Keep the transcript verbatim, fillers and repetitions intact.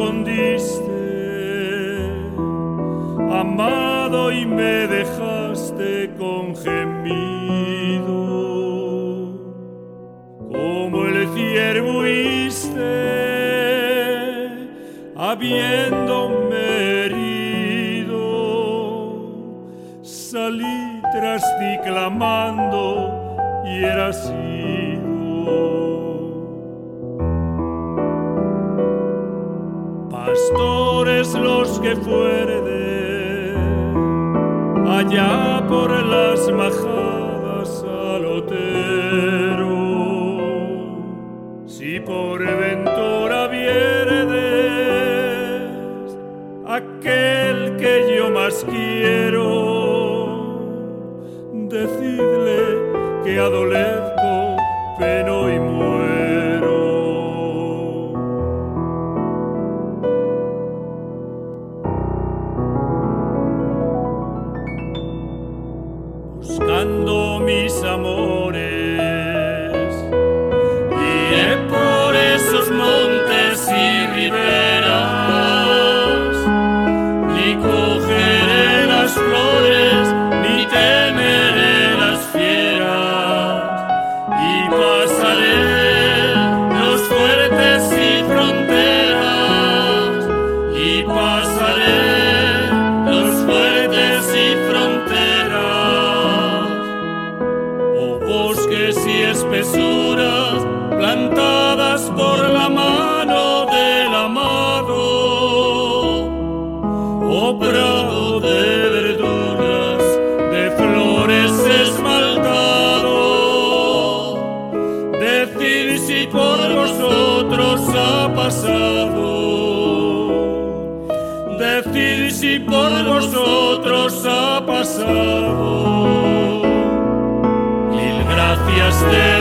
escondiste, amado, y me dejaste con gemido. Como el ciervo huiste, habiéndome herido, salí tras ti clamando y era sido. Pastores los que fuerden allá por las majadas al otero, si por ventura vierdes aquel que yo más quiero, decidle que adolezco, peno y muero. Buscando mis amores, iré por esos montes y riberas, ni cogeré las flores, ni temeré las fieras, y pasaré los fuertes y fronteras, y pasaré los fuertes y fronteras, oh bosques y espesuras plantadas por la mano del amado, oh prado de verduras, de flores esmaltado, decid si por vosotros ha pasado, decid si por vosotros ha pasado. Mil gracias te